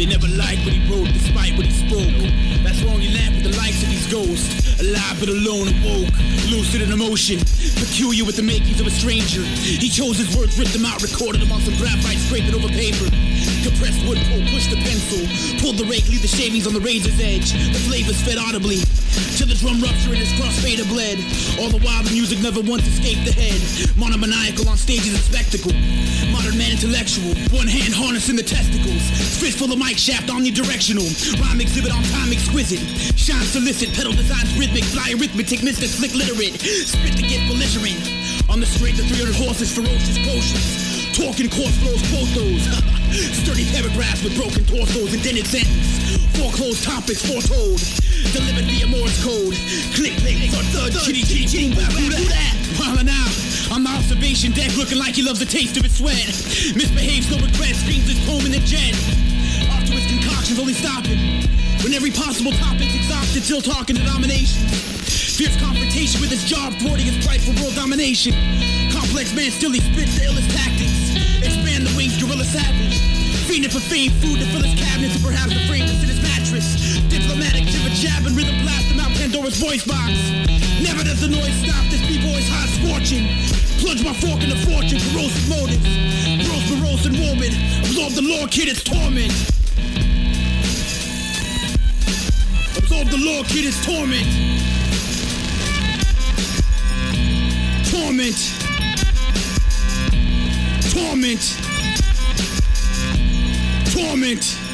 never liked what he wrote, despite what he spoke. That's why only laugh at the likes of these ghosts. Alive but alone and woke, lucid in emotion, peculiar with the makings of a stranger. He chose his words, ripped them out, recorded them on some graphite, scraped it over paper. Compressed wood pole, pushed the pencil, pulled the rake, leave the shavings on the razor's edge. The flavors fed audibly, till the drum rupture and his crossfader bled. All the while the music never once escaped the head. Monomaniacal on stages of spectacle. Modern man intellectual, one hand harnessing the testicles. Fist full of mic shaft, omnidirectional. Rhyme exhibit on time exquisite. Shine solicit, pedal designs rhythmic. Fly arithmetic, mystic, slick literate. Spit to get belligerent. On the strength of 300 horses, ferocious potions. Talking coarse flows, quote those. Sturdy paragraphs with broken torsos, indented sentence. Foreclosed topics foretold. Delivered via Morse code. Click, click, thud, thud, chitty, chitty, chitty, who that? While now, on the observation deck, looking like he loves the taste of his sweat. Misbehaves, no regret, screams his poem in the jet. Off to his concoctions, only stopping when every possible topic's exhausted, till talking to domination. Fierce confrontation with his job, thwarting his price for world domination. Complex man, still he spits the illest tactics. Expand the wings, gorilla savage. Fiending for fame, food to fill his cabinets, and perhaps the fragrance in his mattress. Diplomatic, jibber jabbing, rhythm blast him out Pandora's voice box. Never does the noise stop, this b-boy's hot scorching. Plunge my fork into fortune, corrosive motives. Gross, morose, and morbid. Absorb the lore, kid, it's torment. Absorb the lore, kid, it's torment. Torment. Torment. Torment.